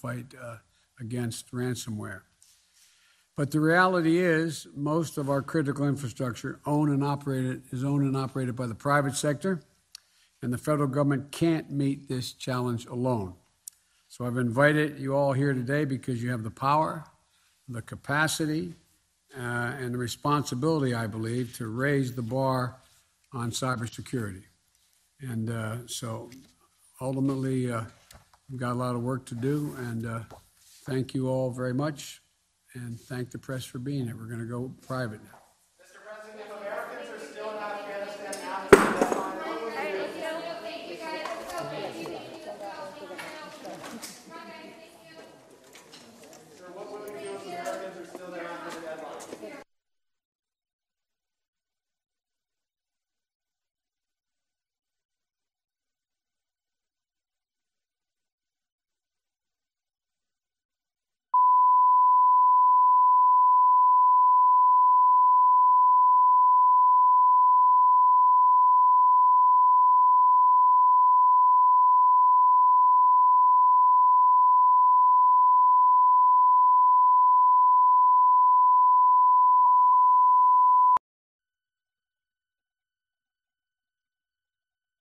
fight against ransomware. But the reality is most of our critical infrastructure is owned and operated by the private sector, and the federal government can't meet this challenge alone. So I've invited you all here today because you have the power, the capacity, and the responsibility, I believe, to raise the bar on cybersecurity. And so ultimately, we've got a lot of work to do, and thank you all very much, and thank the press for being here. We're going to go private now.